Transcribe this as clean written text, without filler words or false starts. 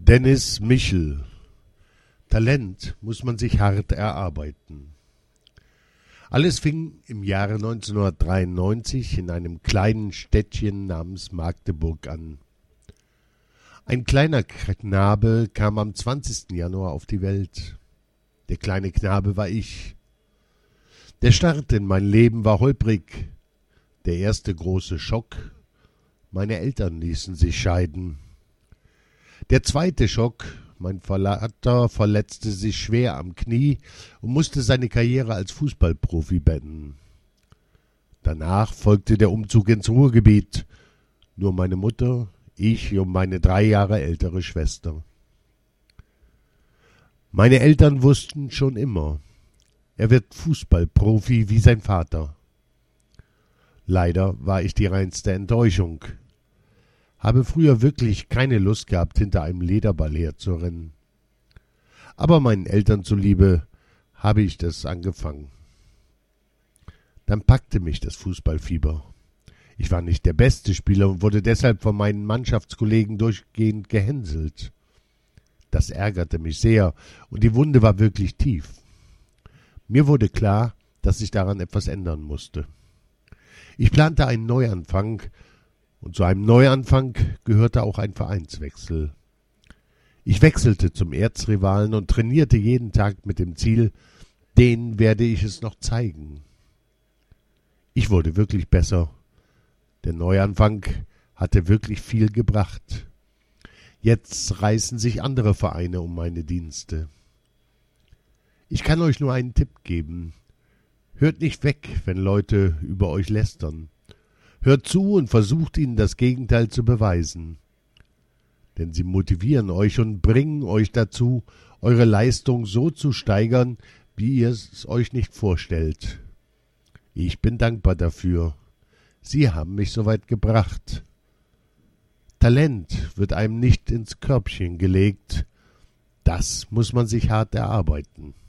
Dennis Michel. Talent muss man sich hart erarbeiten. Alles fing im Jahre 1993 in einem kleinen Städtchen namens Magdeburg an. Ein kleiner Knabe kam am 20. Januar auf die Welt. Der kleine Knabe war ich. Der Start in mein Leben war holprig. Der erste große Schock: meine Eltern ließen sich scheiden. Der zweite Schock: mein Vater verletzte sich schwer am Knie und musste seine Karriere als Fußballprofi beenden. Danach folgte der Umzug ins Ruhrgebiet. Nur meine Mutter, ich und meine 3 Jahre ältere Schwester. Meine Eltern wussten schon immer, er wird Fußballprofi wie sein Vater. Leider war ich die reinste Enttäuschung. Habe früher wirklich keine Lust gehabt, hinter einem Lederball herzurennen. Aber meinen Eltern zuliebe habe ich das angefangen. Dann packte mich das Fußballfieber. Ich war nicht der beste Spieler und wurde deshalb von meinen Mannschaftskollegen durchgehend gehänselt. Das ärgerte mich sehr und die Wunde war wirklich tief. Mir wurde klar, dass ich daran etwas ändern musste. Ich plante einen Neuanfang, und zu einem Neuanfang gehörte auch ein Vereinswechsel. Ich wechselte zum Erzrivalen und trainierte jeden Tag mit dem Ziel, denen werde ich es noch zeigen. Ich wurde wirklich besser. Der Neuanfang hatte wirklich viel gebracht. Jetzt reißen sich andere Vereine um meine Dienste. Ich kann euch nur einen Tipp geben. Hört nicht weg, wenn Leute über euch lästern. Hört zu und versucht ihnen das Gegenteil zu beweisen. Denn sie motivieren euch und bringen euch dazu, eure Leistung so zu steigern, wie ihr es euch nicht vorstellt. Ich bin dankbar dafür. Sie haben mich so weit gebracht. Talent wird einem nicht ins Körbchen gelegt. Das muss man sich hart erarbeiten.